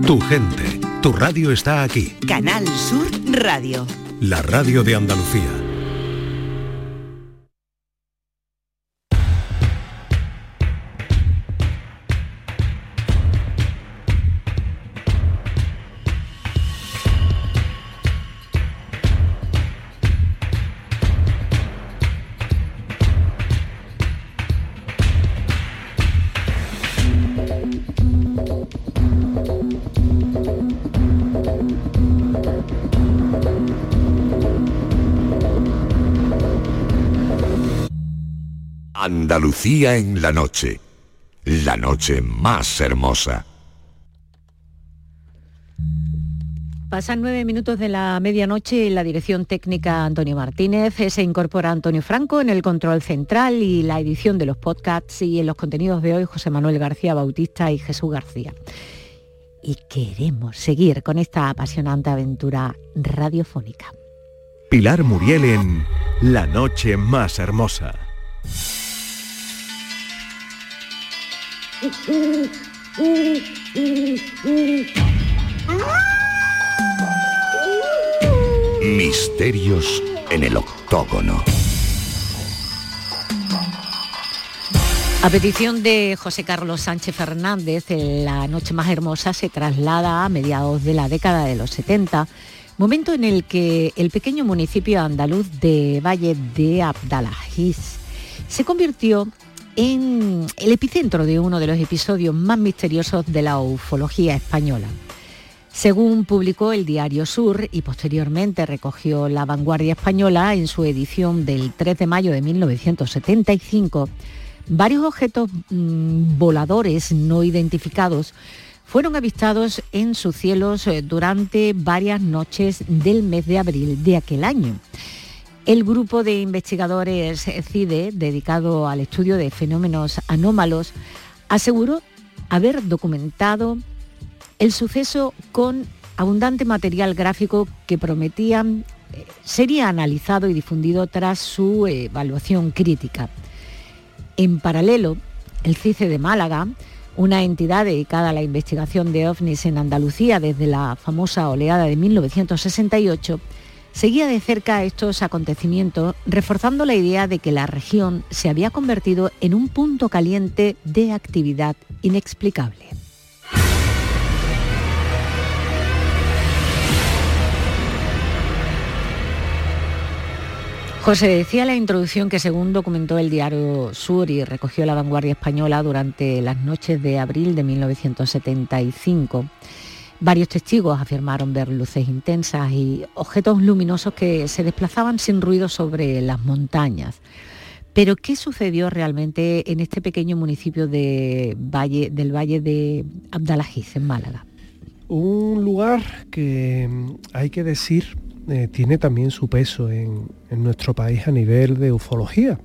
Tu gente, tu radio está aquí. Canal Sur Radio. La radio de Andalucía. Andalucía en la noche más hermosa. Pasan 9 minutos de la medianoche. En la dirección técnica Antonio Martínez, se incorpora Antonio Franco en el control central y la edición de los podcasts, y en los contenidos de hoy José Manuel García Bautista y Jesús García. Y queremos seguir con esta apasionante aventura radiofónica. Pilar Muriel en La noche más hermosa. Misterios en el octógono. A petición de José Carlos Sánchez Fernández, La noche más hermosa se traslada a mediados de la década de los 70, momento en el que el pequeño municipio andaluz de Valle de Abdalaziz se convirtió en el epicentro de uno de los episodios más misteriosos de la ufología española. Según publicó el Diario Sur y posteriormente recogió La Vanguardia Española en su edición del 3 de mayo de 1975, varios objetos voladores no identificados fueron avistados en sus cielos durante varias noches del mes de abril de aquel año. El grupo de investigadores CIDE, dedicado al estudio de fenómenos anómalos, aseguró haber documentado el suceso con abundante material gráfico que prometían sería analizado y difundido tras su evaluación crítica. En paralelo, el CICE de Málaga, una entidad dedicada a la investigación de ovnis en Andalucía desde la famosa oleada de 1968, seguía de cerca estos acontecimientos, reforzando la idea de que la región se había convertido en un punto caliente de actividad inexplicable. José, decía en la introducción que según documentó el Diario Sur y recogió La Vanguardia Española durante las noches de abril de 1975, varios testigos afirmaron ver luces intensas y objetos luminosos que se desplazaban sin ruido sobre las montañas. Pero, ¿qué sucedió realmente en este pequeño municipio del Valle de Abdalaziz, en Málaga? Un lugar que, hay que decir, tiene también su peso en nuestro país a nivel de ufología.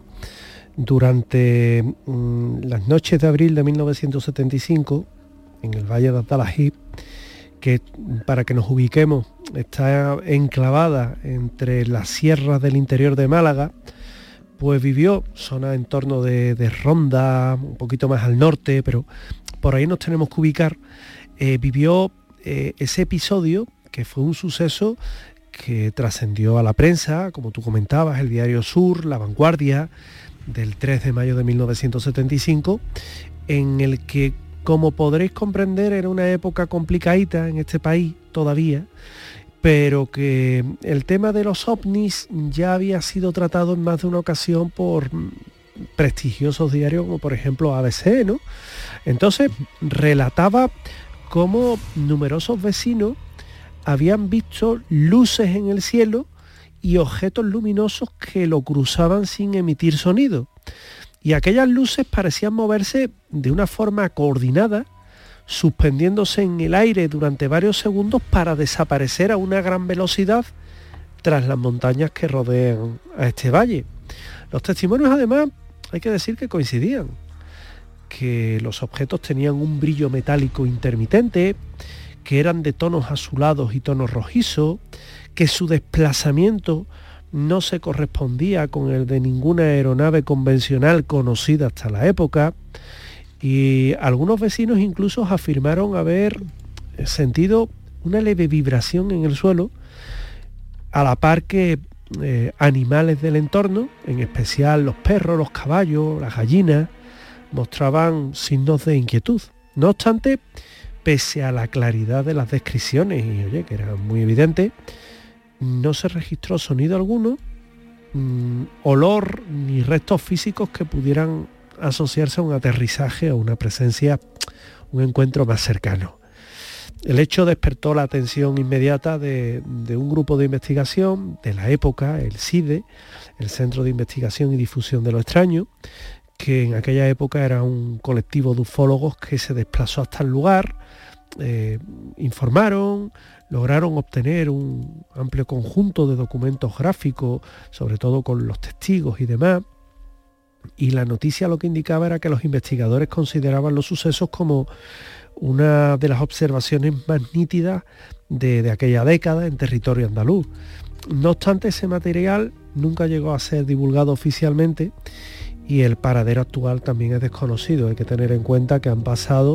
Durante las noches de abril de 1975, en el Valle de Abdalaziz, que para que nos ubiquemos está enclavada entre las sierras del interior de Málaga, pues vivió zona en torno de Ronda, un poquito más al norte, pero por ahí nos tenemos que ubicar. Vivió ese episodio que fue un suceso que trascendió a la prensa, como tú comentabas, el Diario Sur, La Vanguardia, del 3 de mayo de 1975, en el que, como podréis comprender, era una época complicadita en este país todavía, pero que el tema de los ovnis ya había sido tratado en más de una ocasión por prestigiosos diarios como por ejemplo ABC, ¿no? Entonces relataba cómo numerosos vecinos habían visto luces en el cielo y objetos luminosos que lo cruzaban sin emitir sonido. Y aquellas luces parecían moverse de una forma coordinada, suspendiéndose en el aire durante varios segundos para desaparecer a una gran velocidad tras las montañas que rodean a este valle. Los testimonios, además, hay que decir que coincidían, que los objetos tenían un brillo metálico intermitente, que eran de tonos azulados y tonos rojizos, que su desplazamiento no se correspondía con el de ninguna aeronave convencional conocida hasta la época, y algunos vecinos incluso afirmaron haber sentido una leve vibración en el suelo, a la par que animales del entorno, en especial los perros, los caballos, las gallinas, mostraban signos de inquietud. No obstante, pese a la claridad de las descripciones, y oye, que eran muy evidentes, no se registró sonido alguno, olor ni restos físicos que pudieran asociarse a un aterrizaje o una presencia, un encuentro más cercano. El hecho despertó la atención inmediata de un grupo de investigación de la época, el CIDE, el Centro de Investigación y Difusión de lo Extraño, que en aquella época era un colectivo de ufólogos que se desplazó hasta el lugar, informaron, lograron obtener un amplio conjunto de documentos gráficos, sobre todo con los testigos y demás, y la noticia lo que indicaba era que los investigadores consideraban los sucesos como una de las observaciones más nítidas de aquella década en territorio andaluz. No obstante, ese material nunca llegó a ser divulgado oficialmente y el paradero actual también es desconocido. Hay que tener en cuenta que han pasado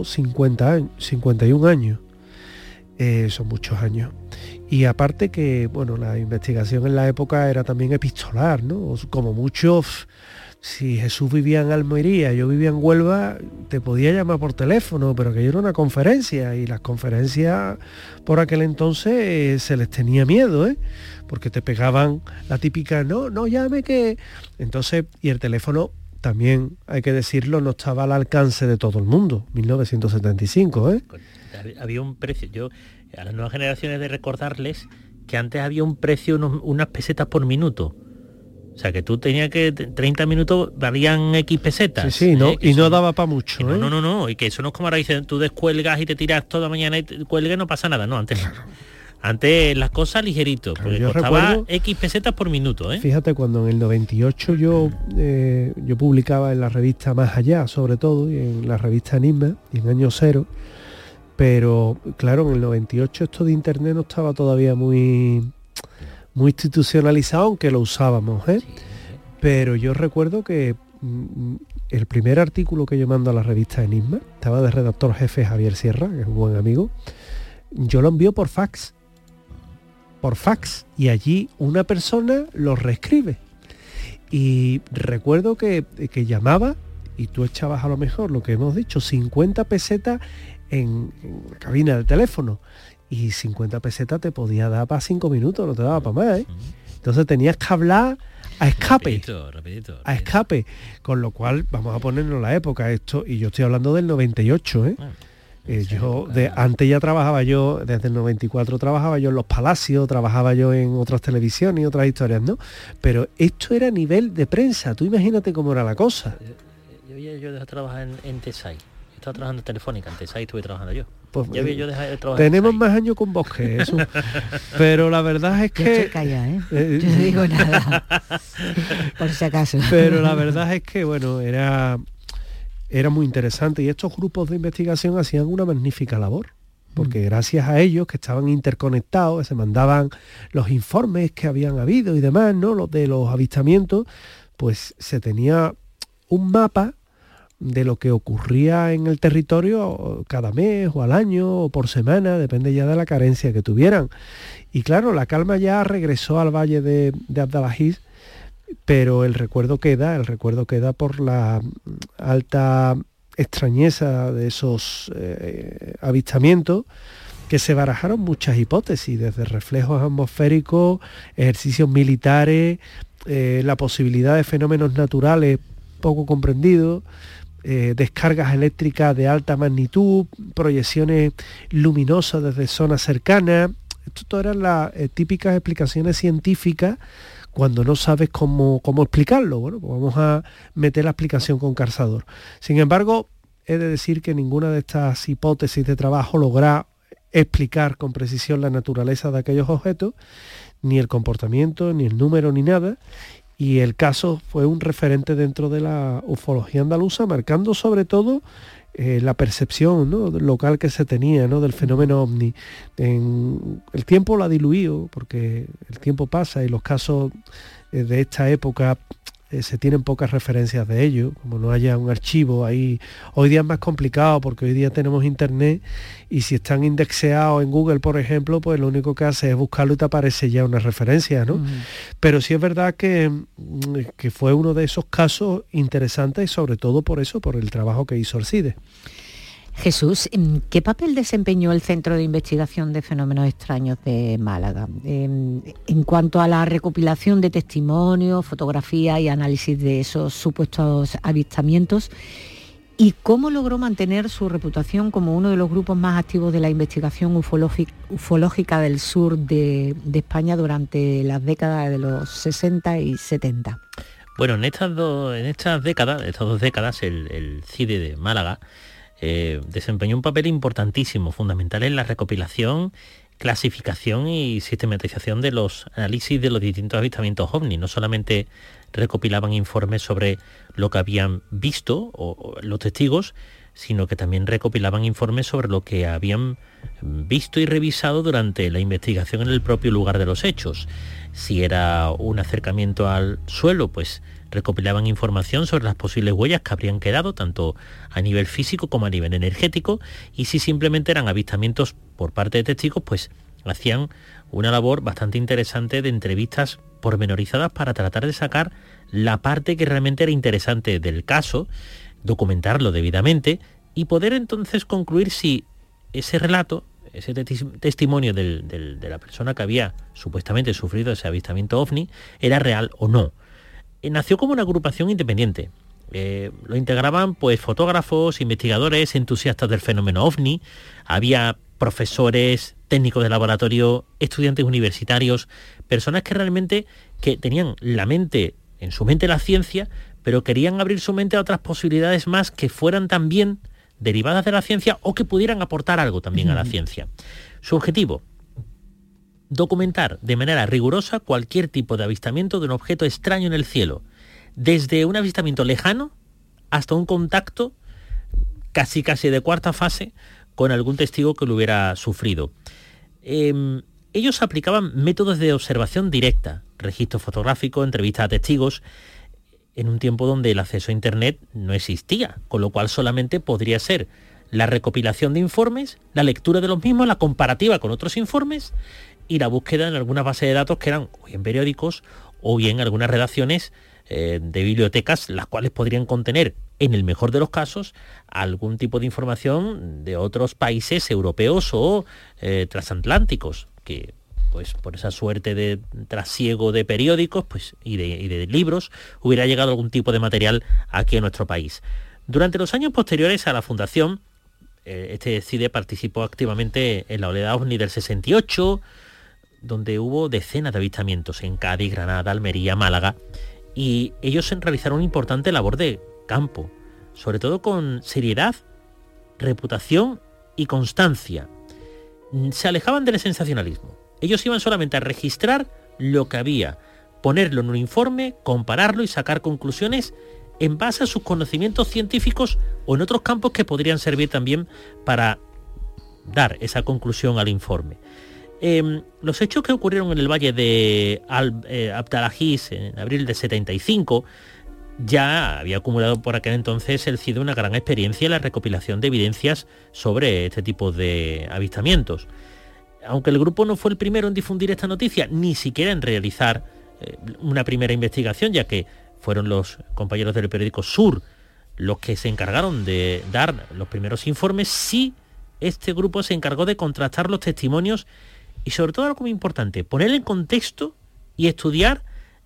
51 años. Son muchos años. Y aparte que, bueno, la investigación en la época era también epistolar, ¿no? Como muchos, si Jesús vivía en Almería, yo vivía en Huelva, te podía llamar por teléfono, pero aquello era una conferencia, y las conferencias por aquel entonces se les tenía miedo, porque te pegaban la típica, no llame que... Entonces, y el teléfono también, hay que decirlo, no estaba al alcance de todo el mundo, 1975, Había un precio, yo a las nuevas generaciones de recordarles que antes había un precio, unas pesetas por minuto. O sea, que tú tenías que 30 minutos valían X pesetas. Sí, ¿no? Y no daba para mucho. No, y que eso no es como ahora dicen, tú descuelgas y te tiras toda mañana y te cuelgas y no pasa nada. No, antes antes las cosas ligerito, porque costaba X pesetas por minuto. Fíjate, cuando en el 98 yo publicaba en la revista Más Allá, sobre todo, y en la revista Enigma, y en Año Cero, pero claro, en el 98 esto de internet no estaba todavía muy institucionalizado, aunque lo usábamos, Pero yo recuerdo que el primer artículo que yo mando a la revista Enigma, estaba de redactor jefe Javier Sierra, que es un buen amigo, yo lo envío por fax, y allí una persona lo reescribe. Y recuerdo que llamaba, y tú echabas a lo mejor, lo que hemos dicho, 50 pesetas en la cabina del teléfono, y 50 pesetas te podía dar para 5 minutos, no te daba para más, Entonces tenías que hablar a escape, rapidito. a escape, con lo cual vamos a ponernos la época, esto, y yo estoy hablando del 98, antes ya trabajaba yo, desde el 94 trabajaba yo en Los Palacios, trabajaba yo en otras televisiones y otras historias, ¿no? Pero esto era a nivel de prensa, tú imagínate cómo era la cosa. Yo dejé de trabajar en Tesai. Estaba trabajando en Telefónica, antes ahí estuve trabajando yo. Pues, ya yo dejé de trabajar. Tenemos más años con vos que eso. Pero la verdad es que... Yo estoy callada, yo no digo nada, por si acaso. Pero la verdad es que, bueno, era muy interesante, y estos grupos de investigación hacían una magnífica labor, porque gracias a ellos, que estaban interconectados, que se mandaban los informes que habían habido y demás, ¿no? Los de los avistamientos, pues se tenía un mapa de lo que ocurría en el territorio cada mes o al año o por semana, depende ya de la carencia que tuvieran. Y claro, la calma ya regresó al valle de Abdalaziz, pero el recuerdo queda por la alta extrañeza de esos avistamientos, que se barajaron muchas hipótesis, desde reflejos atmosféricos, ejercicios militares, la posibilidad de fenómenos naturales poco comprendidos, descargas eléctricas de alta magnitud, proyecciones luminosas desde zonas cercanas. Esto eran las típicas explicaciones científicas cuando no sabes cómo explicarlo. Bueno, pues vamos a meter la explicación con calzador. Sin embargo, he de decir que ninguna de estas hipótesis de trabajo logra explicar con precisión la naturaleza de aquellos objetos, ni el comportamiento, ni el número, ni nada. Y el caso fue un referente dentro de la ufología andaluza, marcando sobre todo la percepción, ¿no?, local que se tenía, ¿no?, del fenómeno ovni. El tiempo lo ha diluido, porque el tiempo pasa y los casos de esta época se tienen pocas referencias de ello, como no haya un archivo ahí. Hoy día es más complicado porque hoy día tenemos internet y si están indexeados en Google, por ejemplo, pues lo único que hace es buscarlo y te aparece ya una referencia, ¿no? Pero sí es verdad que fue uno de esos casos interesantes y sobre todo por eso, por el trabajo que hizo Alcides. Jesús, ¿qué papel desempeñó el Centro de Investigación de Fenómenos Extraños de Málaga en cuanto a la recopilación de testimonios, fotografía y análisis de esos supuestos avistamientos? ¿Y cómo logró mantener su reputación como uno de los grupos más activos de la investigación ufológica del sur de España durante las décadas de los 60 y 70? Bueno, en estas dos décadas, el CIDE de Málaga desempeñó un papel importantísimo, fundamental en la recopilación, clasificación y sistematización de los análisis de los distintos avistamientos ovni. No solamente recopilaban informes sobre lo que habían visto o los testigos, sino que también recopilaban informes sobre lo que habían visto y revisado durante la investigación en el propio lugar de los hechos. Si era un acercamiento al suelo, pues recopilaban información sobre las posibles huellas que habrían quedado, tanto a nivel físico como a nivel energético, y si simplemente eran avistamientos por parte de testigos, pues hacían una labor bastante interesante de entrevistas pormenorizadas para tratar de sacar la parte que realmente era interesante del caso, documentarlo debidamente y poder entonces concluir si ese relato, ese testimonio de la persona que había supuestamente sufrido ese avistamiento ovni era real o no. Nació como una agrupación independiente. Lo integraban pues fotógrafos, investigadores, entusiastas del fenómeno ovni, había profesores, técnicos de laboratorio, estudiantes universitarios, personas que realmente que tenían en su mente la ciencia, pero querían abrir su mente a otras posibilidades más que fueran también derivadas de la ciencia o que pudieran aportar algo también a la ciencia. Su objetivo: documentar de manera rigurosa cualquier tipo de avistamiento de un objeto extraño en el cielo, desde un avistamiento lejano hasta un contacto casi de cuarta fase con algún testigo que lo hubiera sufrido. Ellos aplicaban métodos de observación directa, registro fotográfico, entrevistas a testigos, en un tiempo donde el acceso a Internet no existía, con lo cual solamente podría ser la recopilación de informes, la lectura de los mismos, la comparativa con otros informes y la búsqueda en algunas bases de datos que eran o bien periódicos o bien algunas redacciones de bibliotecas, las cuales podrían contener, en el mejor de los casos, algún tipo de información de otros países europeos o transatlánticos, que pues por esa suerte de trasiego de periódicos y de libros hubiera llegado algún tipo de material aquí a nuestro país. Durante los años posteriores a la fundación, este CIDE participó activamente en la oleada OVNI del 68, donde hubo decenas de avistamientos en Cádiz, Granada, Almería, Málaga, y ellos realizaron una importante labor de campo, sobre todo con seriedad, reputación y constancia. Se alejaban del sensacionalismo. Ellos iban solamente a registrar lo que había, ponerlo en un informe, compararlo y sacar conclusiones en base a sus conocimientos científicos o en otros campos que podrían servir también para dar esa conclusión al informe. Los hechos que ocurrieron en el valle de Abdalaziz en abril de 75, ya había acumulado por aquel entonces el CIDE una gran experiencia en la recopilación de evidencias sobre este tipo de avistamientos. Aunque el grupo no fue el primero en difundir esta noticia, ni siquiera en realizar una primera investigación, ya que fueron los compañeros del periódico Sur los que se encargaron de dar los primeros informes, sí este grupo se encargó de contrastar los testimonios y sobre todo algo muy importante, poner en contexto y estudiar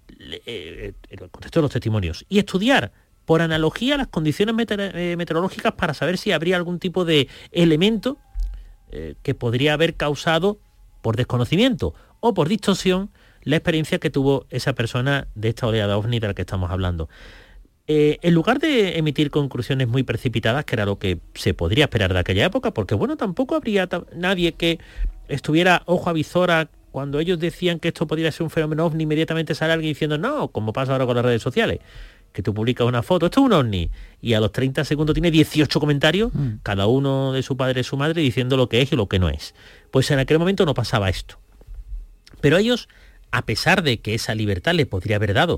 el contexto de los testimonios y estudiar por analogía las condiciones meteorológicas para saber si habría algún tipo de elemento que podría haber causado por desconocimiento o por distorsión la experiencia que tuvo esa persona de esta oleada OVNI de la que estamos hablando. En lugar de emitir conclusiones muy precipitadas, que era lo que se podría esperar de aquella época, porque bueno, tampoco habría nadie que estuviera ojo a visora cuando ellos decían que esto podría ser un fenómeno OVNI, inmediatamente sale alguien diciendo no, como pasa ahora con las redes sociales, que tú publicas una foto, esto es un OVNI, y a los 30 segundos tiene 18 comentarios, cada uno de su padre y su madre, diciendo lo que es y lo que no es. Pues en aquel momento no pasaba esto. Pero ellos, a pesar de que esa libertad le podría haber dado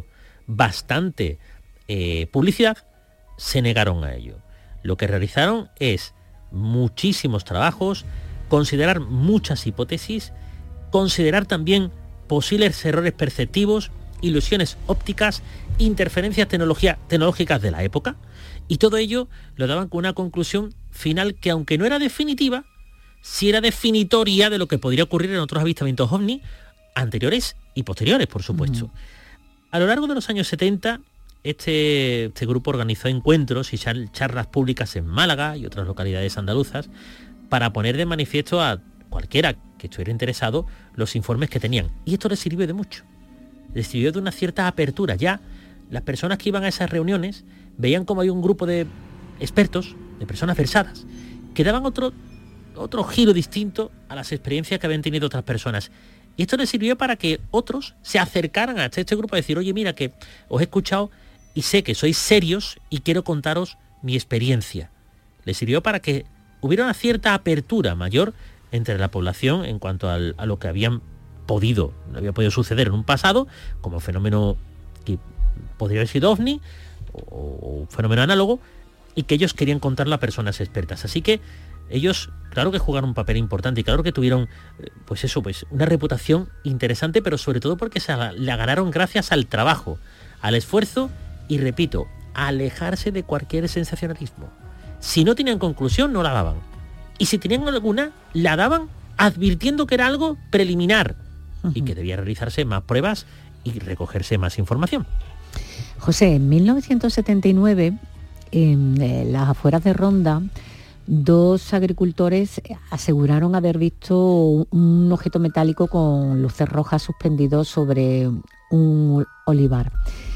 bastante publicidad, se negaron a ello. Lo que realizaron es muchísimos trabajos, considerar muchas hipótesis, considerar también posibles errores perceptivos, ilusiones ópticas, interferencias tecnológicas de la época, y todo ello lo daban con una conclusión final que, aunque no era definitiva, sí era definitoria de lo que podría ocurrir en otros avistamientos ovni anteriores y posteriores, por supuesto. A lo largo de los años 70, este grupo organizó encuentros y charlas públicas en Málaga y otras localidades andaluzas para poner de manifiesto a cualquiera que estuviera interesado los informes que tenían. Y esto les sirvió de mucho. Les sirvió de una cierta apertura. Ya las personas que iban a esas reuniones veían como había un grupo de expertos, de personas versadas, que daban otro giro distinto a las experiencias que habían tenido otras personas. Y esto les sirvió para que otros se acercaran a este grupo a decir, oye, mira, que os he escuchado y sé que sois serios y quiero contaros mi experiencia. Les sirvió para que hubiera una cierta apertura mayor entre la población en cuanto a lo que había podido suceder en un pasado, como fenómeno que podría haber sido ovni o fenómeno análogo, y que ellos querían contarlo a personas expertas. Así que ellos, claro que jugaron un papel importante y claro que tuvieron, pues una reputación interesante, pero sobre todo porque se la ganaron gracias al trabajo, al esfuerzo y, repito, a alejarse de cualquier sensacionalismo. Si no tenían conclusión, no la daban. Y si tenían alguna, la daban advirtiendo que era algo preliminar y que debía realizarse más pruebas y recogerse más información. José, en 1979, en las afueras de Ronda, 2 agricultores aseguraron haber visto un objeto metálico con luces rojas suspendido sobre un olivar.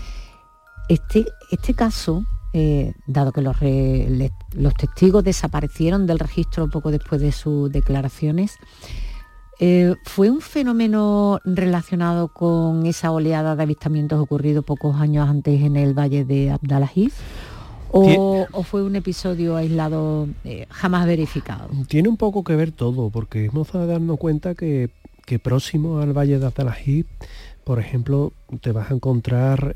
Este caso, dado que los testigos desaparecieron del registro poco después de sus declaraciones, ¿fue un fenómeno relacionado con esa oleada de avistamientos ocurrido pocos años antes en el Valle de Abdalaziz? ¿O fue un episodio aislado jamás verificado? Tiene un poco que ver todo, porque hemos de darnos cuenta que próximo al Valle de Abdalaziz, por ejemplo, te vas a encontrar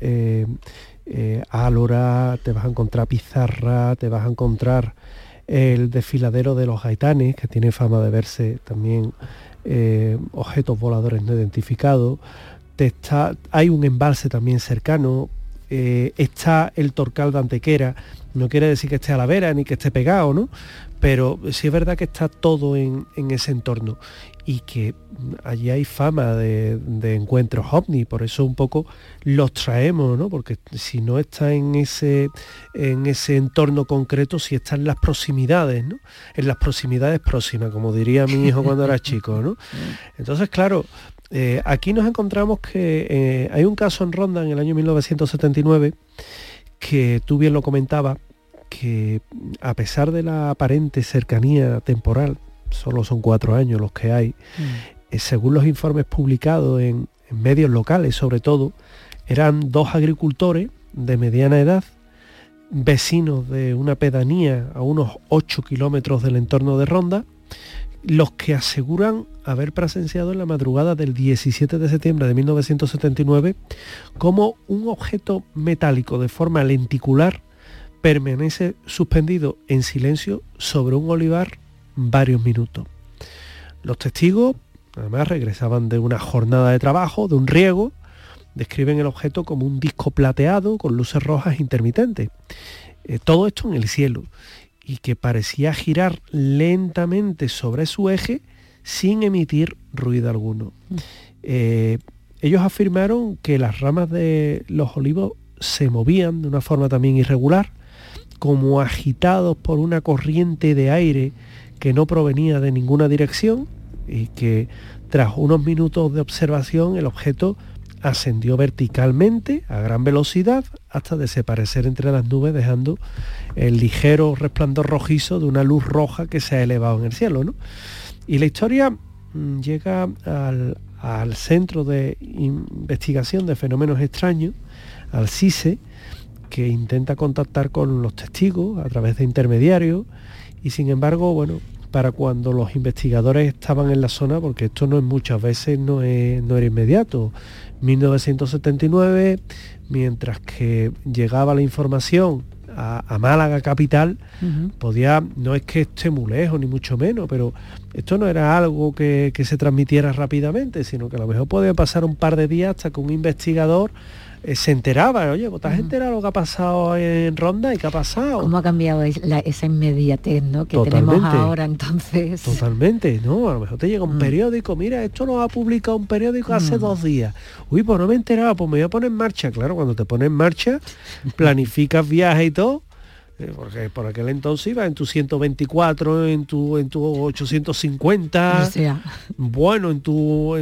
Álora, te vas a encontrar Pizarra, te vas a encontrar el desfiladero de los Gaitanes, que tiene fama de verse también objetos voladores no identificados. Hay un embalse también cercano. Está el Torcal de Antequera, no quiere decir que esté a la vera ni que esté pegado, ¿no? Pero sí es verdad que está todo en ese entorno y que allí hay fama de encuentros ovni, por eso un poco los traemos, ¿no? Porque si no está en ese entorno concreto, si está en las proximidades, ¿no? En las proximidades próximas, como diría mi hijo cuando era chico, ¿no? Entonces, claro, aquí nos encontramos que hay un caso en Ronda en el año 1979 que tú bien lo comentabas, que a pesar de la aparente cercanía temporal, solo son 4 años los que hay, según los informes publicados en medios locales sobre todo, eran 2 agricultores de mediana edad, vecinos de una pedanía a unos 8 kilómetros del entorno de Ronda, los que aseguran haber presenciado en la madrugada del 17 de septiembre de 1979 como un objeto metálico de forma lenticular permanece suspendido en silencio sobre un olivar varios minutos. Los testigos, además, regresaban de una jornada de trabajo, de un riego, describen el objeto como un disco plateado con luces rojas intermitentes. Todo esto en el cielo, y que parecía girar lentamente sobre su eje sin emitir ruido alguno. Ellos afirmaron que las ramas de los olivos se movían de una forma también irregular, como agitados por una corriente de aire que no provenía de ninguna dirección, y que tras unos minutos de observación el objeto ascendió verticalmente a gran velocidad hasta desaparecer entre las nubes, dejando el ligero resplandor rojizo de una luz roja que se ha elevado en el cielo, ¿no? Y la historia llega al Centro de Investigación de Fenómenos Extraños, al CISE, que intenta contactar con los testigos a través de intermediarios, y sin embargo, bueno, para cuando los investigadores estaban en la zona, porque esto muchas veces no era inmediato. 1979, mientras que llegaba la información a Málaga capital, no es que esté muy lejos ni mucho menos, pero esto no era algo que se transmitiera rápidamente, sino que a lo mejor podía pasar un par de días hasta que un investigador se enteraba. Oye, ¿te has enterado lo que ha pasado en Ronda y qué ha pasado? ¿Cómo ha cambiado esa inmediatez, ¿no?, que Totalmente. tenemos ahora entonces? Totalmente, ¿no? A lo mejor te llega un periódico, mira, esto lo ha publicado un periódico hace 2 días. Uy, pues no me he enterado, pues me voy a poner en marcha. Claro, cuando te pones en marcha, planificas viajes y todo, porque por aquel entonces ibas en tu 124, en tu 850, O sea, bueno, en tu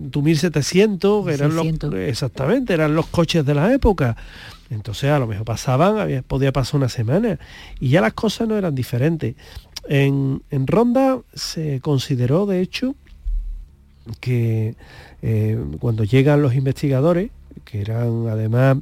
1700, que eran eran los coches de la época. Entonces a lo mejor podía pasar una semana y ya las cosas no eran diferentes. En Ronda se consideró, de hecho, que cuando llegan los investigadores, que eran además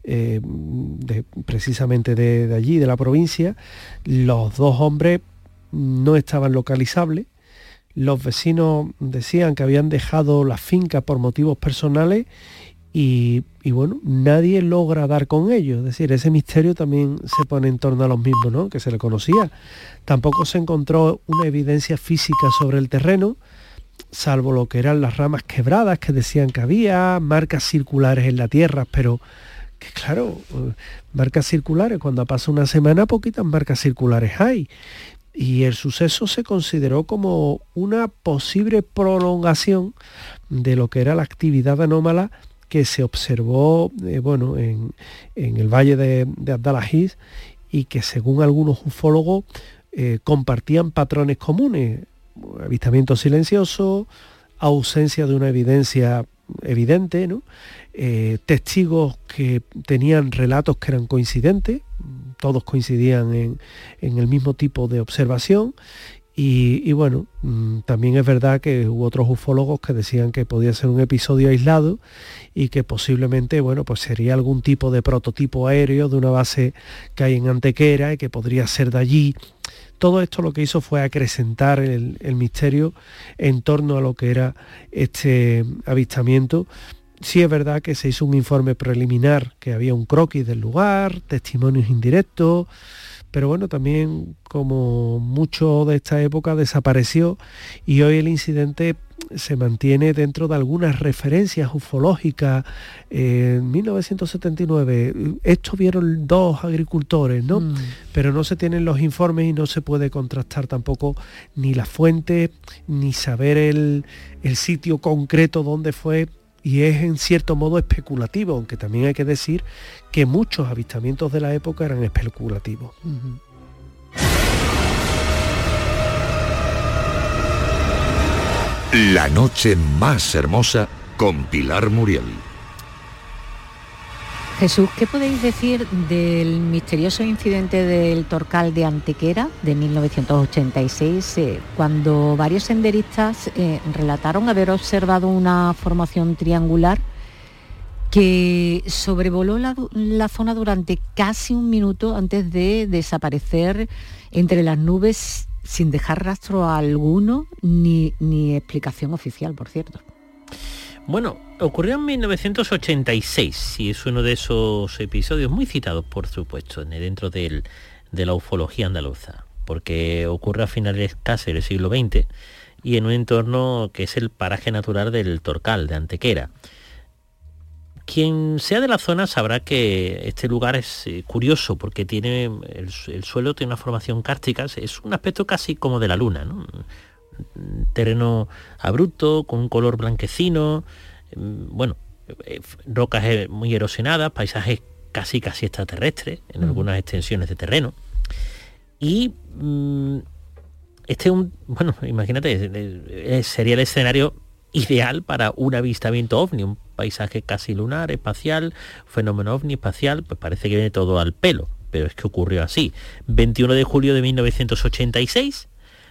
precisamente de allí, de la provincia, los 2 hombres no estaban localizables. Los vecinos decían que habían dejado la finca por motivos personales y bueno, nadie logra dar con ellos. Es decir, ese misterio también se pone en torno a los mismos, ¿no?, que se le conocía. Tampoco se encontró una evidencia física sobre el terreno, salvo lo que eran las ramas quebradas que decían que había, marcas circulares en la tierra, pero que claro, marcas circulares, cuando pasa una semana, poquitas marcas circulares hay. Y el suceso se consideró como una posible prolongación de lo que era la actividad anómala que se observó en el valle de Abdalaziz, y que según algunos ufólogos compartían patrones comunes: avistamiento silencioso, ausencia de una evidencia evidente, ¿no? Testigos que tenían relatos que eran coincidentes, todos coincidían en el mismo tipo de observación, y bueno, también es verdad que hubo otros ufólogos que decían que podía ser un episodio aislado y que posiblemente, pues sería algún tipo de prototipo aéreo de una base que hay en Antequera y que podría ser de allí. Todo esto lo que hizo fue acrecentar el misterio en torno a lo que era este avistamiento. Sí es verdad que se hizo un informe preliminar, que había un croquis del lugar, testimonios indirectos, pero bueno, también como mucho de esta época desapareció, y hoy el incidente se mantiene dentro de algunas referencias ufológicas. En 1979 esto vieron 2 agricultores, ¿no? Pero no se tienen los informes y no se puede contrastar tampoco ni la fuente, ni saber el sitio concreto donde fue, y es en cierto modo especulativo, aunque también hay que decir que muchos avistamientos de la época eran especulativos. La noche más hermosa con Pilar Muriel. Jesús, ¿qué podéis decir del misterioso incidente del Torcal de Antequera de 1986, cuando varios senderistas relataron haber observado una formación triangular que sobrevoló la zona durante casi un minuto antes de desaparecer entre las nubes sin dejar rastro alguno ni explicación oficial, por cierto? Bueno, ocurrió en 1986 y es uno de esos episodios muy citados, por supuesto, dentro de la ufología andaluza, porque ocurre a finales casi del siglo XX y en un entorno que es el paraje natural del Torcal de Antequera. Quien sea de la zona sabrá que este lugar es curioso porque tiene el suelo tiene una formación kárstica, es un aspecto casi como de la luna, ¿no? Terreno abrupto, con un color blanquecino, rocas muy erosionadas, paisajes casi extraterrestres en algunas extensiones de terreno. Y imagínate, sería el escenario ideal para un avistamiento ovni, un paisaje casi lunar, espacial, fenómeno ovni espacial, pues parece que viene todo al pelo, pero es que ocurrió así. 21 de julio de 1986,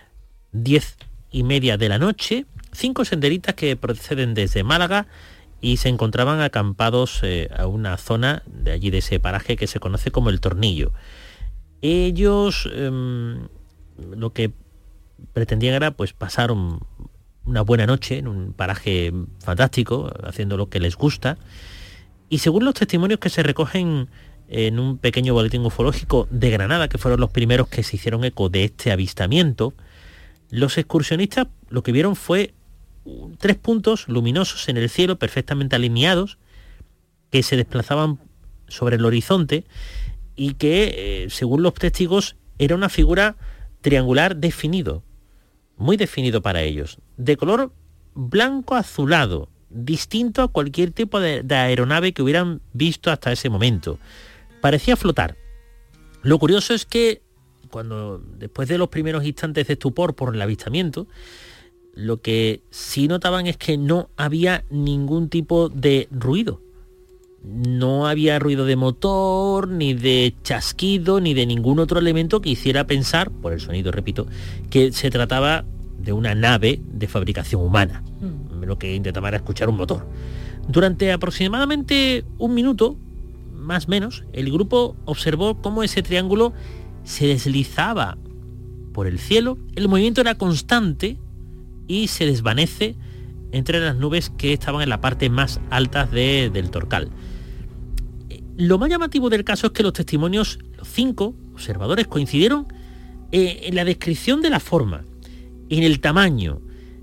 10:30 de la noche, 5 senderistas que proceden desde Málaga y se encontraban acampados a una zona de allí, de ese paraje que se conoce como el Tornillo. Ellos lo que pretendían era pues pasar una buena noche en un paraje fantástico, haciendo lo que les gusta. Y según los testimonios que se recogen en un pequeño boletín ufológico de Granada, que fueron los primeros que se hicieron eco de este avistamiento, los excursionistas lo que vieron fue 3 puntos luminosos en el cielo perfectamente alineados que se desplazaban sobre el horizonte y que, según los testigos, era una figura triangular definido, muy definido para ellos, de color blanco azulado, distinto a cualquier tipo de aeronave que hubieran visto hasta ese momento. Parecía flotar. Lo curioso es que después de los primeros instantes de estupor por el avistamiento, lo que sí notaban es que no había ningún tipo de ruido. No había ruido de motor, ni de chasquido, ni de ningún otro elemento que hiciera pensar, por el sonido, repito, que se trataba de una nave de fabricación humana. Lo que intentaba era escuchar un motor. Durante aproximadamente 1 minuto, más o menos, el grupo observó cómo ese triángulo se deslizaba por el cielo. El movimiento era constante y se desvanece entre las nubes que estaban en la parte más alta del Torcal. Lo más llamativo del caso es que los testimonios, los 5 observadores, coincidieron en la descripción de la forma, en el tamaño,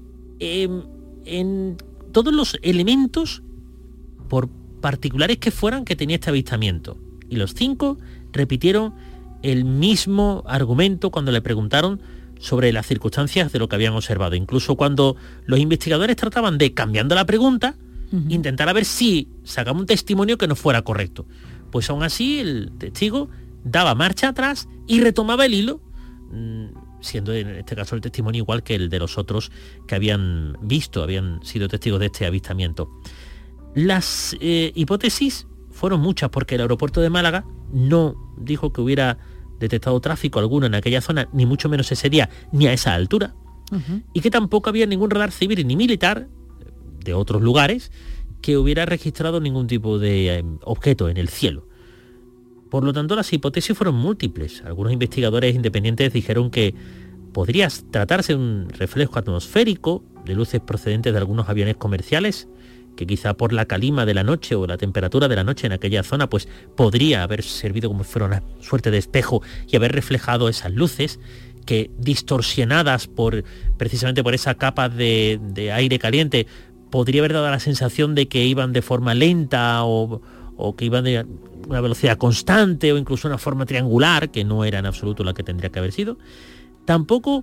en todos los elementos, por particulares que fueran, que tenía este avistamiento. Y los 5 repitieron el mismo argumento cuando le preguntaron sobre las circunstancias de lo que habían observado. Incluso cuando los investigadores trataban de, cambiando la pregunta, intentar a ver si sacaba un testimonio que no fuera correcto. Pues aún así el testigo daba marcha atrás y retomaba el hilo, siendo en este caso el testimonio igual que el de los otros que habían sido testigos de este avistamiento. Las hipótesis fueron muchas, porque el aeropuerto de Málaga no dijo que hubiera detectado tráfico alguno en aquella zona, ni mucho menos ese día, ni a esa altura, y que tampoco había ningún radar civil ni militar de otros lugares que hubiera registrado ningún tipo de objeto en el cielo. Por lo tanto, las hipótesis fueron múltiples. Algunos investigadores independientes dijeron que podría tratarse de un reflejo atmosférico de luces procedentes de algunos aviones comerciales, que quizá por la calima de la noche o la temperatura de la noche en aquella zona, pues podría haber servido como si fuera una suerte de espejo y haber reflejado esas luces que, distorsionadas precisamente por esa capa de aire caliente, podría haber dado la sensación de que iban de forma lenta o que iban de una velocidad constante, o incluso una forma triangular, que no era en absoluto la que tendría que haber sido. Tampoco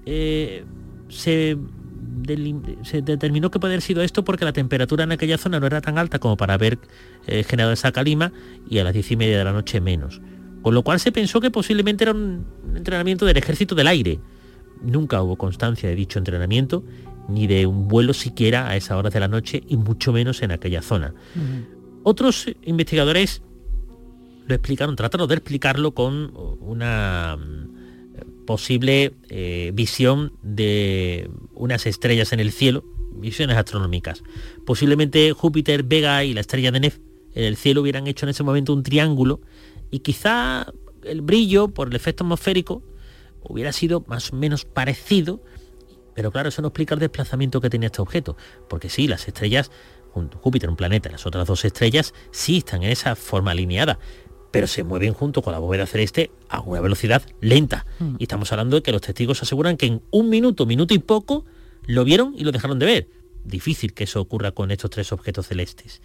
se determinó que podía haber sido esto, porque la temperatura en aquella zona no era tan alta como para haber generado esa calima, y a las 10:30 de la noche menos. Con lo cual se pensó que posiblemente era un entrenamiento del Ejército del Aire. Nunca hubo constancia de dicho entrenamiento, ni de un vuelo siquiera a esas horas de la noche, y mucho menos en aquella zona. Otros investigadores lo explicaron, trataron de explicarlo con una posible visión de unas estrellas en el cielo, visiones astronómicas. Posiblemente Júpiter, Vega y la estrella de Nef en el cielo hubieran hecho en ese momento un triángulo, y quizá el brillo, por el efecto atmosférico, hubiera sido más o menos parecido. Pero claro, eso no explica el desplazamiento que tenía este objeto, porque sí, las estrellas, Júpiter, un planeta, las otras 2 estrellas sí están en esa forma alineada, pero se mueven junto con la bóveda celeste a una velocidad lenta. Y estamos hablando de que los testigos aseguran que en 1 minuto, minuto y poco, lo vieron y lo dejaron de ver. Difícil que eso ocurra con estos 3 objetos celestes.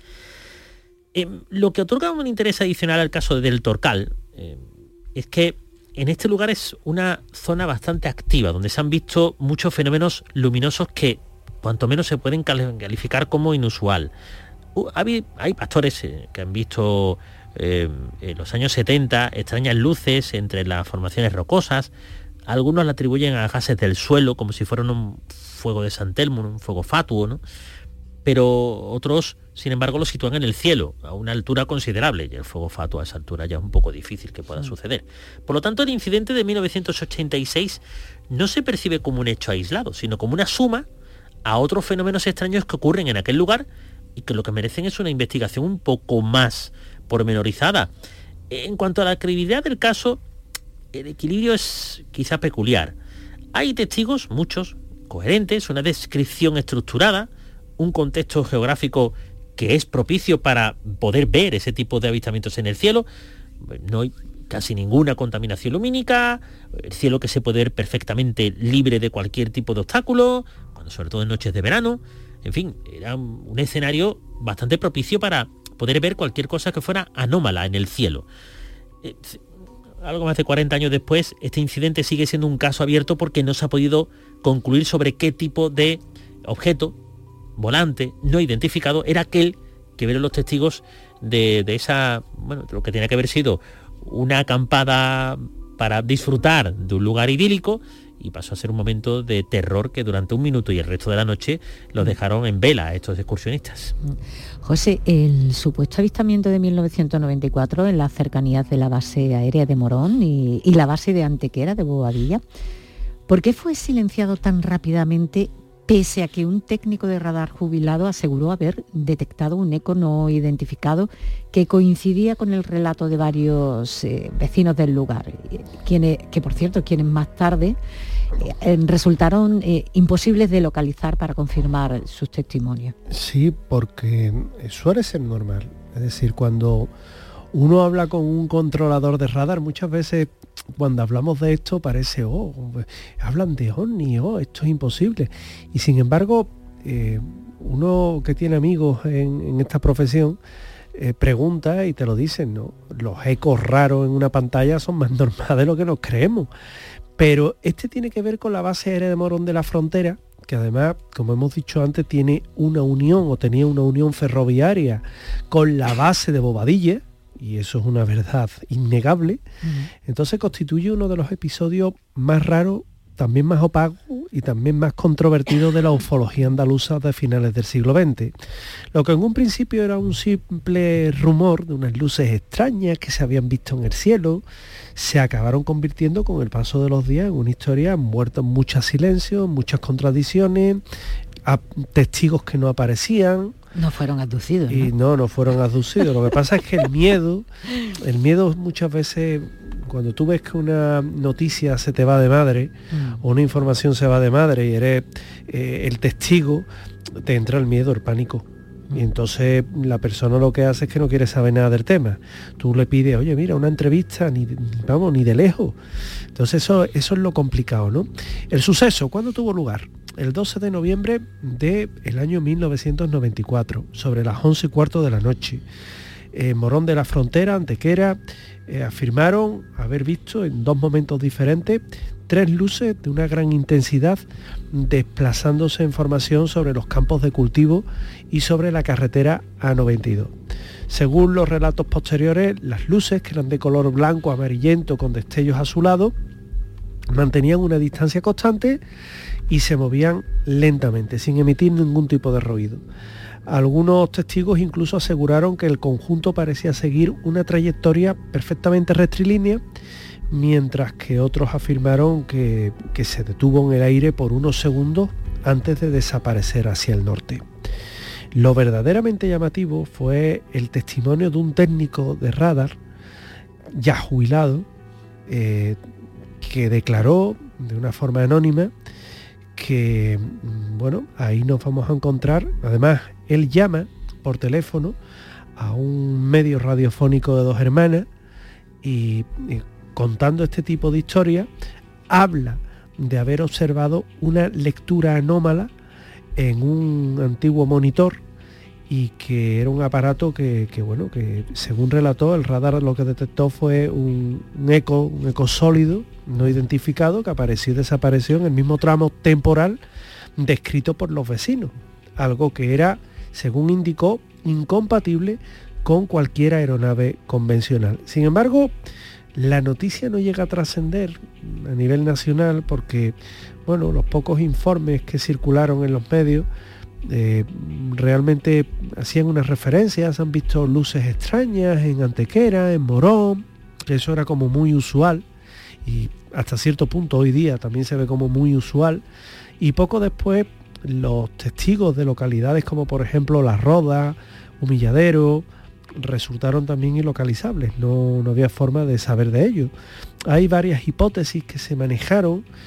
Lo que otorga un interés adicional al caso del Torcal es que en este lugar es una zona bastante activa, donde se han visto muchos fenómenos luminosos que cuanto menos se pueden calificar como inusual. Hay pastores que han visto en los años 70 extrañas luces entre las formaciones rocosas. Algunos la atribuyen a gases del suelo, como si fuera un fuego de San Telmo, un fuego fatuo, ¿no? Pero otros, sin embargo, lo sitúan en el cielo, a una altura considerable, y el fuego fatuo a esa altura ya es un poco difícil que pueda suceder. Por lo tanto, el incidente de 1986 no se percibe como un hecho aislado, sino como una suma a otros fenómenos extraños que ocurren en aquel lugar, y que lo que merecen es una investigación un poco más pormenorizada. En cuanto a la credibilidad del caso, el equilibrio es quizá peculiar. Hay testigos, muchos, coherentes, una descripción estructurada, un contexto geográfico que es propicio para poder ver ese tipo de avistamientos en el cielo. No hay casi ninguna contaminación lumínica, el cielo que se puede ver perfectamente libre de cualquier tipo de obstáculo, sobre todo en noches de verano. En fin, era un escenario bastante propicio para poder ver cualquier cosa que fuera anómala en el cielo. Algo más de 40 años después, este incidente sigue siendo un caso abierto porque no se ha podido concluir sobre qué tipo de objeto volante no identificado era aquel que vieron los testigos de esa, bueno, lo que tenía que haber sido una acampada para disfrutar de un lugar idílico, y pasó a ser un momento de terror que durante un minuto y el resto de la noche los dejaron en vela a estos excursionistas. José, el supuesto avistamiento de 1994 en las cercanías de la base aérea de Morón y la base de Antequera de Bobadilla, ¿por qué fue silenciado tan rápidamente pese a que un técnico de radar jubilado aseguró haber detectado un eco no identificado que coincidía con el relato de varios vecinos del lugar, que por cierto, quienes más tarde resultaron imposibles de localizar para confirmar sus testimonios? Sí, porque suele ser normal. Es decir, cuando uno habla con un controlador de radar, muchas veces cuando hablamos de esto parece, hablan de ovni, esto es imposible. Y sin embargo, uno que tiene amigos en esta profesión pregunta y te lo dicen, ¿no? Los ecos raros en una pantalla son más normales de lo que nos creemos. Pero este tiene que ver con la base aérea de Morón de la Frontera, que además, como hemos dicho antes, tenía una unión ferroviaria con la base de Bobadilla, y eso es una verdad innegable. Entonces constituye uno de los episodios más raros, también más opacos y también más controvertidos de la ufología andaluza de finales del siglo XX. Lo que en un principio era un simple rumor de unas luces extrañas que se habían visto en el cielo, se acabaron convirtiendo con el paso de los días en una historia envuelta en mucho silencio, muchas contradicciones, a testigos que no aparecían. No fueron abducidos, ¿no? Y no fueron abducidos. Lo que pasa es que el miedo muchas veces, cuando tú ves que una noticia se te va de madre, o una información se va de madre y eres el testigo, te entra el miedo, el pánico. Y entonces la persona lo que hace es que no quiere saber nada del tema. Tú le pides, oye, mira, una entrevista, ni de lejos. Entonces eso es lo complicado, ¿no? El suceso, ¿cuándo tuvo lugar? El 12 de noviembre del año 1994, sobre las 11:15 de la noche. Morón de la Frontera, Antequera, afirmaron haber visto en dos momentos diferentes 3 luces de una gran intensidad desplazándose en formación sobre los campos de cultivo y sobre la carretera A92. Según los relatos posteriores, las luces, que eran de color blanco amarillento con destellos azulados, mantenían una distancia constante y se movían lentamente, sin emitir ningún tipo de ruido. Algunos testigos incluso aseguraron que el conjunto parecía seguir una trayectoria perfectamente rectilínea, mientras que otros afirmaron que se detuvo en el aire por unos segundos antes de desaparecer hacia el norte. Lo verdaderamente llamativo fue el testimonio de un técnico de radar, ya jubilado, que declaró de una forma anónima que, bueno, ahí nos vamos a encontrar. Además, él llama por teléfono a un medio radiofónico de Dos Hermanas y contando este tipo de historia, habla de haber observado una lectura anómala en un antiguo monitor y que era un aparato que según relató, el radar lo que detectó fue un eco sólido no identificado que apareció y desapareció en el mismo tramo temporal descrito por los vecinos, algo que era, según indicó, incompatible con cualquier aeronave convencional. Sin embargo, la noticia no llega a trascender a nivel nacional porque, bueno, los pocos informes que circularon en los medios realmente hacían unas referencias, han visto luces extrañas en Antequera, en Morón, que eso era como muy usual y hasta cierto punto hoy día también se ve como muy usual, y poco después los testigos de localidades como por ejemplo La Roda, Humilladero, resultaron también ilocalizables, no había forma de saber de ello. Hay varias hipótesis que se manejaron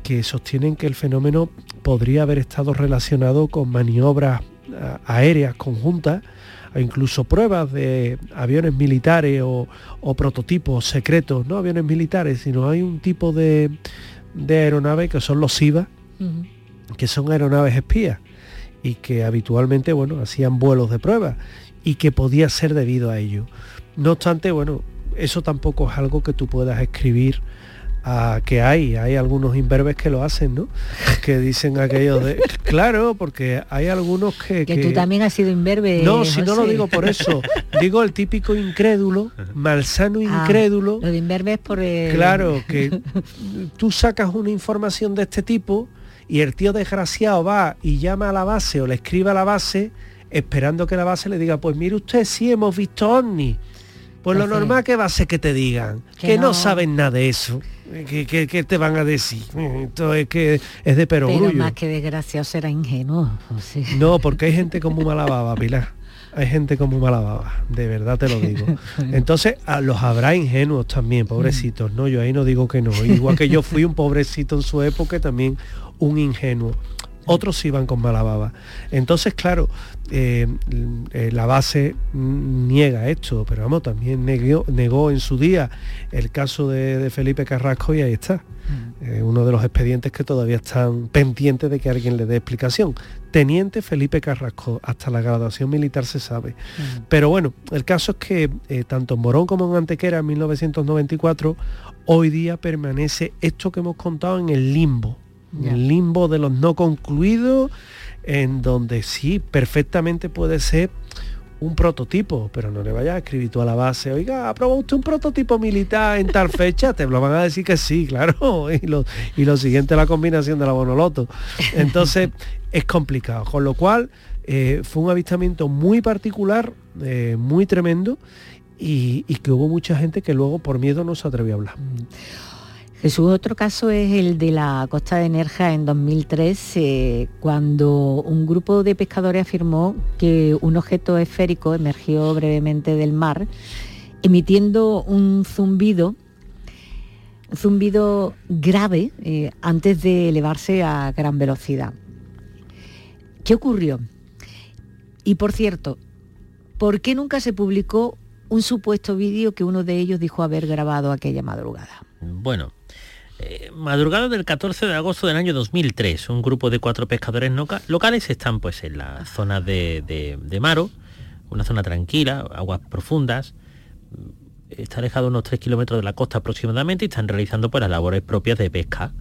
que sostienen que el fenómeno podría haber estado relacionado con maniobras aéreas conjuntas, o incluso pruebas de aviones militares o prototipos secretos, no aviones militares, sino hay un tipo de aeronaves que son los SIVA, que son aeronaves espías y que habitualmente, bueno, hacían vuelos de prueba y que podía ser debido a ello. No obstante, bueno, eso tampoco es algo que tú puedas escribir que hay algunos imberbes que lo hacen, ¿no? Que dicen aquellos de... Claro, porque hay algunos que tú también has sido imberbe. No, si no lo digo por eso. Digo el típico incrédulo, malsano incrédulo. Lo de imberbe es por el... Claro, que tú sacas una información de este tipo y el tío desgraciado va y llama a la base o le escribe a la base esperando que la base le diga, pues mire usted, sí hemos visto ovnis. Pues lo normal que va a ser que te digan que no saben nada de eso. ¿Qué te van a decir? Esto es que es de perogrullo. Pero más que desgraciado será ingenuo. Sí. No, porque hay gente con muy mala baba, Pilar. Hay gente con muy mala baba, de verdad te lo digo. Entonces, los habrá ingenuos también, pobrecitos, ¿no? Yo ahí no digo que no. Igual que yo fui un pobrecito en su época, también un ingenuo. Otros sí van con mala baba. Entonces, claro, la base niega esto, pero vamos, también negó en su día el caso de Felipe Carrasco y ahí está. Uno de los expedientes que todavía están pendientes de que alguien le dé explicación. Teniente Felipe Carrasco, hasta la graduación militar se sabe. Pero bueno, el caso es que tanto en Morón como en Antequera en 1994, hoy día permanece esto que hemos contado en el limbo. El limbo de los no concluidos, en donde sí, perfectamente puede ser un prototipo, pero no le vayas a escribir tú a la base, oiga, ¿ha probado usted un prototipo militar en tal fecha? Te lo van a decir que sí, claro, y lo siguiente es la combinación de la Bonoloto. Entonces es complicado, con lo cual fue un avistamiento muy particular, muy tremendo, y que hubo mucha gente que luego por miedo no se atrevió a hablar. Jesús, otro caso es el de la costa de Nerja en 2003, cuando un grupo de pescadores afirmó que un objeto esférico emergió brevemente del mar, emitiendo un zumbido grave antes de elevarse a gran velocidad. ¿Qué ocurrió? Y por cierto, ¿por qué nunca se publicó un supuesto vídeo que uno de ellos dijo haber grabado aquella madrugada? Bueno, madrugada del 14 de agosto del año 2003, un grupo de 4 pescadores locales están pues en la zona de Maro, una zona tranquila, aguas profundas, está alejado unos 3 kilómetros de la costa aproximadamente, y están realizando pues las labores propias de pesca.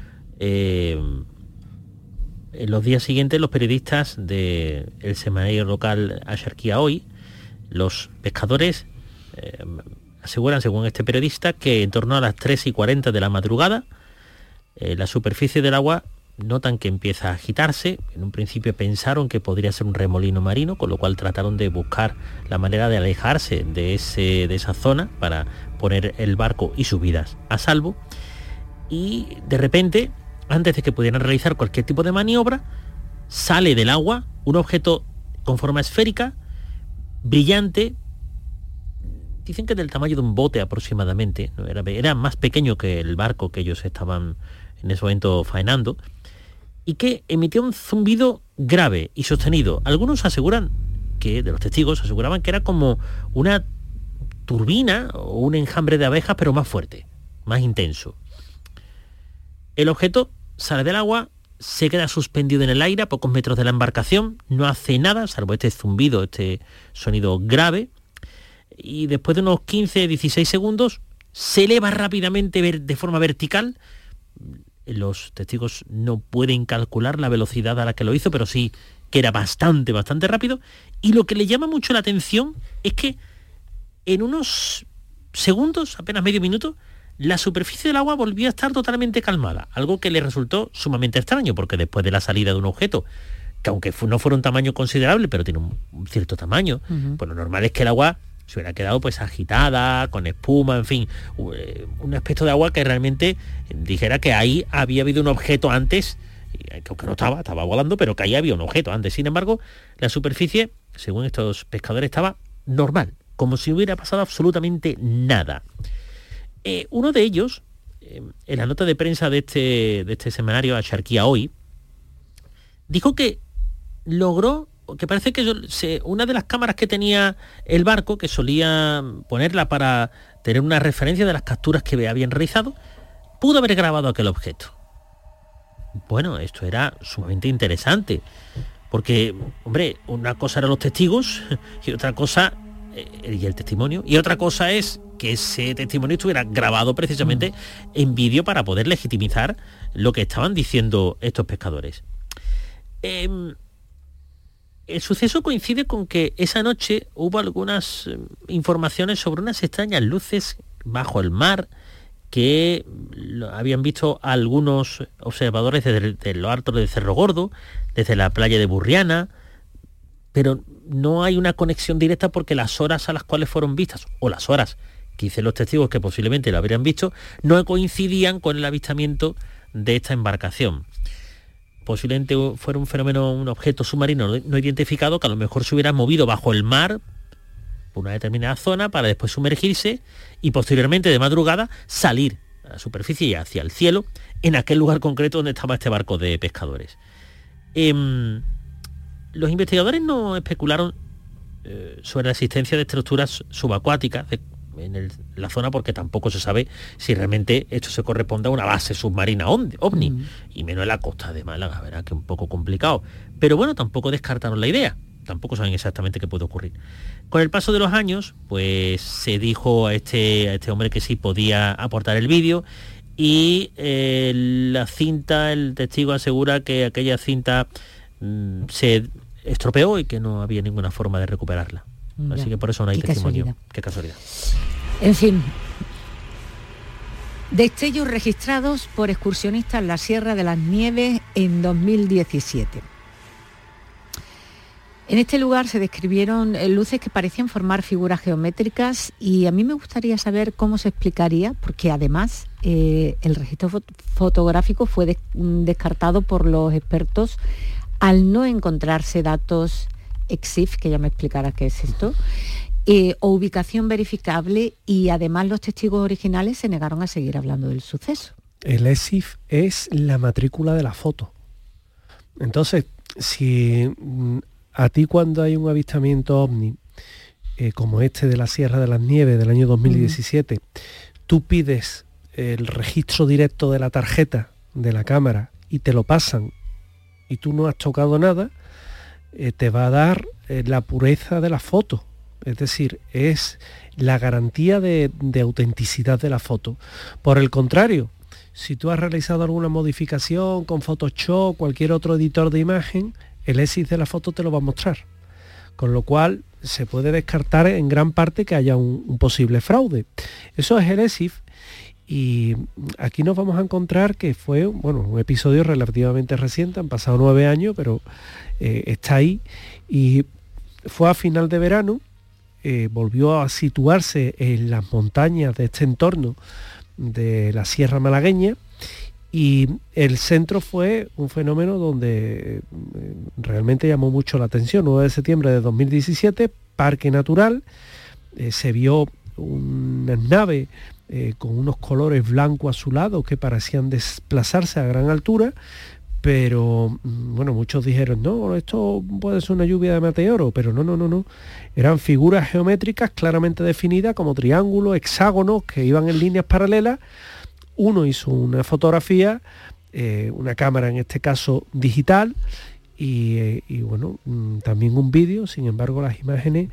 En los días siguientes, los periodistas del semanario local Axarquía Hoy, los pescadores aseguran, según este periodista, que en torno a las 3:40 de la madrugada, la superficie del agua notan que empieza a agitarse. En un principio pensaron que podría ser un remolino marino, con lo cual trataron de buscar la manera de alejarse de esa zona para poner el barco y sus vidas a salvo. Y de repente, antes de que pudieran realizar cualquier tipo de maniobra, sale del agua un objeto con forma esférica, brillante. Dicen que del tamaño de un bote aproximadamente, ¿no? Era más pequeño que el barco que ellos estaban en ese momento faenando, y que emitió un zumbido grave y sostenido. Algunos aseguran de los testigos aseguraban que era como una turbina o un enjambre de abejas, pero más fuerte, más intenso. El objeto sale del agua, se queda suspendido en el aire a pocos metros de la embarcación, no hace nada, salvo este zumbido, este sonido grave, y después de unos 15-16 segundos se eleva rápidamente de forma vertical. Los testigos no pueden calcular la velocidad a la que lo hizo, pero sí que era bastante rápido. Y lo que le llama mucho la atención es que en unos segundos, apenas medio minuto, la superficie del agua volvió a estar totalmente calmada, algo que le resultó sumamente extraño, porque después de la salida de un objeto, que aunque no fuera un tamaño considerable, pero tiene un cierto tamaño, pues lo normal es que el agua se hubiera quedado pues agitada, con espuma, en fin, un aspecto de agua que realmente dijera que ahí había habido un objeto antes, que aunque no estaba volando, pero que ahí había un objeto antes. Sin embargo, la superficie, según estos pescadores, estaba normal, como si hubiera pasado absolutamente nada. Uno de ellos en la nota de prensa de este semanario, Axarquía Hoy, dijo que logró, que parece que una de las cámaras que tenía el barco, que solía ponerla para tener una referencia de las capturas que habían realizado, pudo haber grabado aquel objeto. Bueno, esto era sumamente interesante, porque, hombre, una cosa eran los testigos y otra cosa, y el testimonio, y otra cosa es que ese testimonio estuviera grabado precisamente en vídeo para poder legitimizar lo que estaban diciendo estos pescadores. El suceso coincide con que esa noche hubo algunas informaciones sobre unas extrañas luces bajo el mar que habían visto algunos observadores desde lo alto del Cerro Gordo, desde la playa de Burriana, pero no hay una conexión directa porque las horas a las cuales fueron vistas, o las horas que dicen los testigos que posiblemente lo habrían visto, no coincidían con el avistamiento de esta embarcación. Posiblemente fuera un fenómeno, un objeto submarino no identificado, que a lo mejor se hubiera movido bajo el mar por una determinada zona para después sumergirse y posteriormente de madrugada salir a la superficie y hacia el cielo en aquel lugar concreto donde estaba este barco de pescadores. Los investigadores no especularon sobre la existencia de estructuras subacuáticas en la zona, porque tampoco se sabe si realmente esto se corresponde a una base submarina ovni, y menos en la costa de Málaga, verá que es un poco complicado. Pero bueno, tampoco descartaron la idea, tampoco saben exactamente qué puede ocurrir. Con el paso de los años, pues se dijo a este hombre que sí podía aportar el vídeo, y la cinta, el testigo asegura que aquella cinta se estropeó y que no había ninguna forma de recuperarla. Ya. Así que por eso no hay testimonio. Casualidad. Qué casualidad. En fin, destellos registrados por excursionistas en la Sierra de las Nieves en 2017. En este lugar se describieron luces que parecían formar figuras geométricas, y a mí me gustaría saber cómo se explicaría, porque además el registro fotográfico fue descartado por los expertos al no encontrarse datos EXIF, que ya me explicará qué es esto, o ubicación verificable, y además los testigos originales se negaron a seguir hablando del suceso. El EXIF es la matrícula de la foto. Entonces, si a ti cuando hay un avistamiento ovni, como este de la Sierra de las Nieves del año 2017, tú pides el registro directo de la tarjeta de la cámara y te lo pasan y tú no has tocado nada, te va a dar la pureza de la foto. Es decir, es la garantía de autenticidad de la foto. Por el contrario, si tú has realizado alguna modificación con Photoshop, cualquier otro editor de imagen, el EXIF de la foto te lo va a mostrar. Con lo cual se puede descartar en gran parte que haya un posible fraude. Eso es el EXIF. Y aquí nos vamos a encontrar que fue un episodio relativamente reciente, han pasado 9 años, pero está ahí, y fue a final de verano, volvió a situarse en las montañas de este entorno de la Sierra Malagueña, y el centro fue un fenómeno donde realmente llamó mucho la atención. 9 de septiembre de 2017, Parque Natural, se vio una nave con unos colores blanco azulados que parecían desplazarse a gran altura, pero muchos dijeron, no, esto puede ser una lluvia de meteoros, pero no, eran figuras geométricas claramente definidas como triángulos, hexágonos que iban en líneas paralelas. Uno hizo una fotografía, una cámara en este caso digital, y también un vídeo. Sin embargo, las imágenes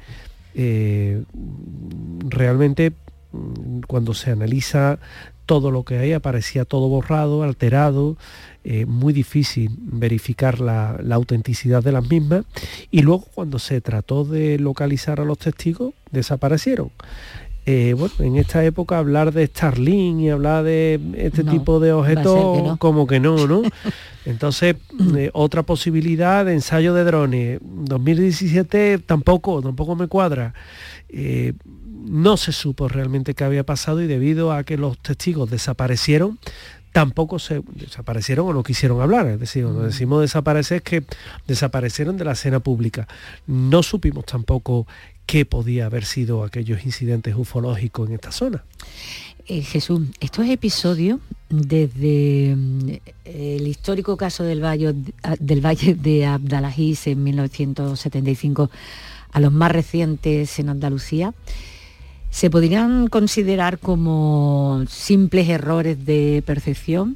realmente, cuando se analiza todo lo que hay, aparecía todo borrado, alterado, muy difícil verificar la autenticidad de las mismas, y luego cuando se trató de localizar a los testigos, desaparecieron. En esta época hablar de Starlink y hablar de este tipo de objetos, como que no. Entonces, otra posibilidad de ensayo de drones, 2017 tampoco me cuadra. No se supo realmente qué había pasado, y debido a que los testigos desaparecieron, tampoco se desaparecieron o no quisieron hablar. Es decir, cuando decimos desaparecer, es que desaparecieron de la escena pública. No supimos tampoco qué podía haber sido aquellos incidentes ufológicos en esta zona. Jesús, estos episodios, desde el histórico caso del Valle de Abdalaziz en 1975 a los más recientes en Andalucía, ¿se podrían considerar como simples errores de percepción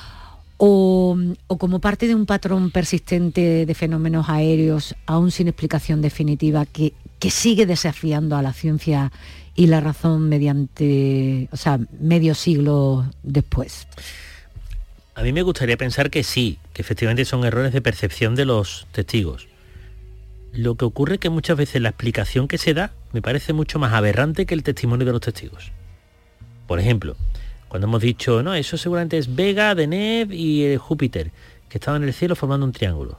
o como parte de un patrón persistente de fenómenos aéreos aún sin explicación definitiva que sigue desafiando a la ciencia y la razón medio siglo después? A mí me gustaría pensar que sí, que efectivamente son errores de percepción de los testigos. Lo que ocurre es que muchas veces la explicación que se da me parece mucho más aberrante que el testimonio de los testigos. Por ejemplo, cuando hemos dicho, no, eso seguramente es Vega, Deneb y Júpiter, que estaban en el cielo formando un triángulo.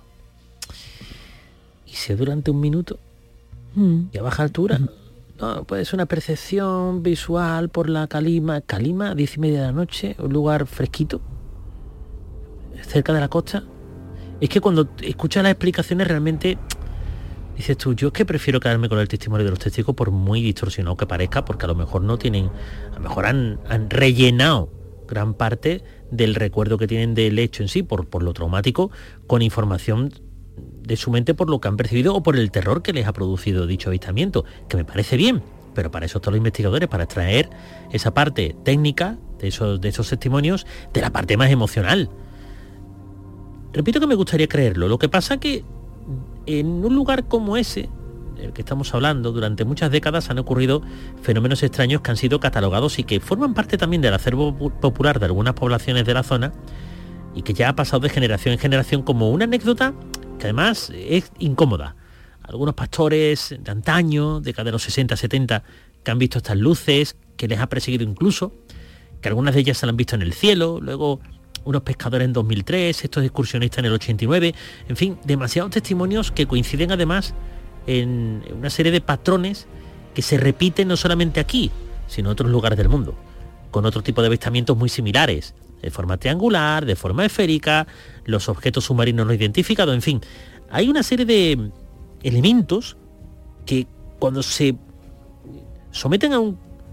¿Y si durante un minuto? ¿Y a baja altura? No, puede ser una percepción visual por la Calima, 10:30 de la noche, un lugar fresquito, cerca de la costa. Es que cuando escuchas las explicaciones realmente dices tú, yo es que prefiero quedarme con el testimonio de los testigos por muy distorsionado que parezca, porque a lo mejor no tienen, a lo mejor han rellenado gran parte del recuerdo que tienen del hecho en sí, por lo traumático, con información de su mente por lo que han percibido o por el terror que les ha producido dicho avistamiento, que me parece bien, pero para eso están los investigadores, para extraer esa parte técnica de esos testimonios de la parte más emocional. Repito que me gustaría creerlo, lo que pasa que en un lugar como ese, del que estamos hablando, durante muchas décadas han ocurrido fenómenos extraños que han sido catalogados y que forman parte también del acervo popular de algunas poblaciones de la zona y que ya ha pasado de generación en generación como una anécdota que además es incómoda. Algunos pastores de antaño, década de los 60, 70, que han visto estas luces, que les ha perseguido incluso, que algunas de ellas se las han visto en el cielo, luego unos pescadores en 2003, estos excursionistas en el 89, en fin, demasiados testimonios que coinciden además en una serie de patrones que se repiten no solamente aquí, sino en otros lugares del mundo, con otro tipo de avistamientos muy similares, de forma triangular, de forma esférica, los objetos submarinos no identificados, en fin. Hay una serie de elementos que cuando se someten a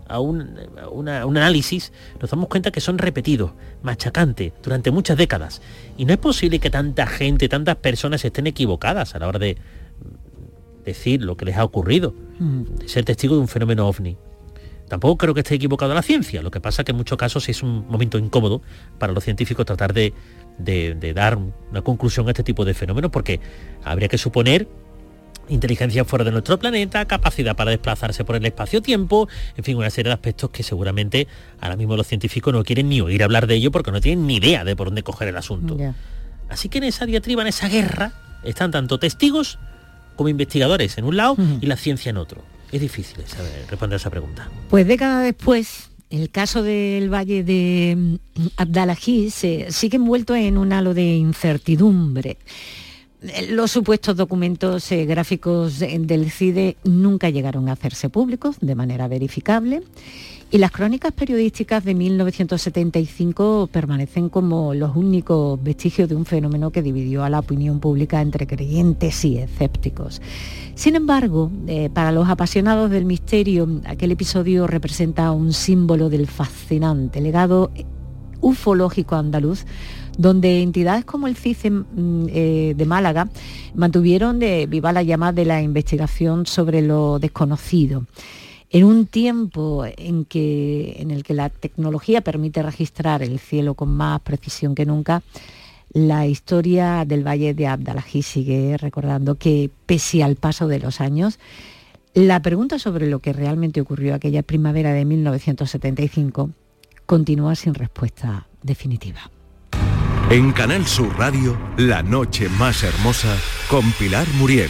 un análisis nos damos cuenta que son repetidos, machacantes, durante muchas décadas. Y no es posible que tanta gente, tantas personas estén equivocadas a la hora de decir lo que les ha ocurrido, de ser testigo de un fenómeno ovni. Tampoco creo que esté equivocada la ciencia, lo que pasa que en muchos casos es un momento incómodo para los científicos tratar de dar una conclusión a este tipo de fenómenos, porque habría que suponer inteligencia fuera de nuestro planeta, capacidad para desplazarse por el espacio-tiempo, en fin, una serie de aspectos que seguramente ahora mismo los científicos no quieren ni oír hablar de ello porque no tienen ni idea de por dónde coger el asunto. Yeah. Así que en esa diatriba, en esa guerra, están tanto testigos como investigadores en un lado y la ciencia en otro. Es difícil responder a esa pregunta. Pues décadas después, el caso del Valle de Abdalaziz sigue envuelto en un halo de incertidumbre. Los supuestos documentos gráficos del CIDE nunca llegaron a hacerse públicos de manera verificable y las crónicas periodísticas de 1975 permanecen como los únicos vestigios de un fenómeno que dividió a la opinión pública entre creyentes y escépticos. Sin embargo, para los apasionados del misterio, aquel episodio representa un símbolo del fascinante legado ufológico andaluz, donde entidades como el CICE de Málaga mantuvieron viva la llama de la investigación sobre lo desconocido. En un tiempo en el que la tecnología permite registrar el cielo con más precisión que nunca, la historia del Valle de Abdalaziz sigue recordando que, pese al paso de los años, la pregunta sobre lo que realmente ocurrió aquella primavera de 1975 continúa sin respuesta definitiva. En Canal Sur Radio, La Noche Más Hermosa, con Pilar Muriel.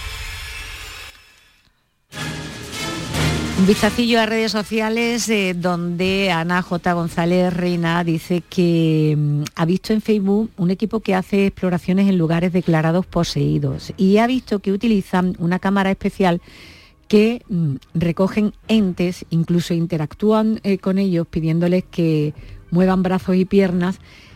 Un vistacillo a redes sociales donde Ana J. González Reina dice que ha visto en Facebook un equipo que hace exploraciones en lugares declarados poseídos y ha visto que utilizan una cámara especial que recogen entes, incluso interactúan con ellos pidiéndoles que muevan brazos y piernas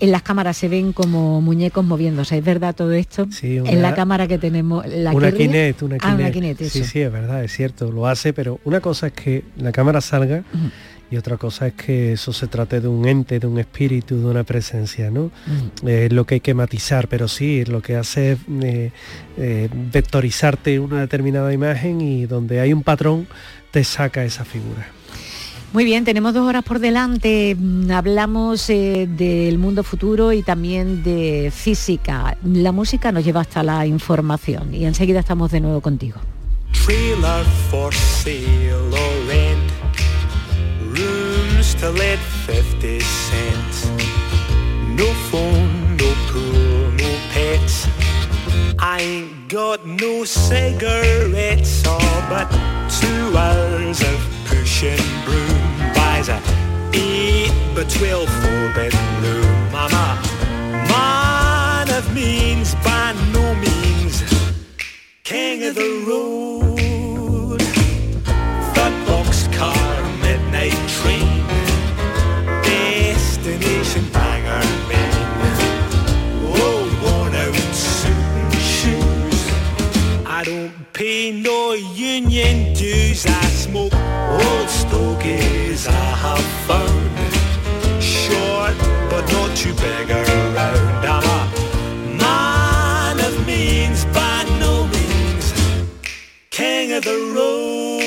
en las cámaras se ven como muñecos moviéndose. ¿Es verdad todo esto? Sí, en la cámara que tenemos... Una Kinect. Una Kinect, eso. Sí, es verdad, es cierto, lo hace, pero una cosa es que la cámara salga y otra cosa es que eso se trate de un ente, de un espíritu, de una presencia, ¿no? Es lo que hay que matizar, pero sí, lo que hace es vectorizarte una determinada imagen y donde hay un patrón te saca esa figura. Muy bien, tenemos 2 horas por delante, hablamos del mundo futuro y también de física. La música nos lleva hasta la información y enseguida estamos de nuevo contigo. Trailer for sale or rent, rooms to let 50 cents, no phone, no pool, no pets, I ain't got no cigarettes, oh, but 2 hours of pushing broom buys a 8 by 12 4-bedroom. I'm a man of means, by no means king of the road. Third boxcar, midnight train, destination Bangor, Maine. Old worn out suit and shoes, I don't pay no union dues. I smoke old stogies I have found, short but not too big around. I'm a man of means, by no means king of the road.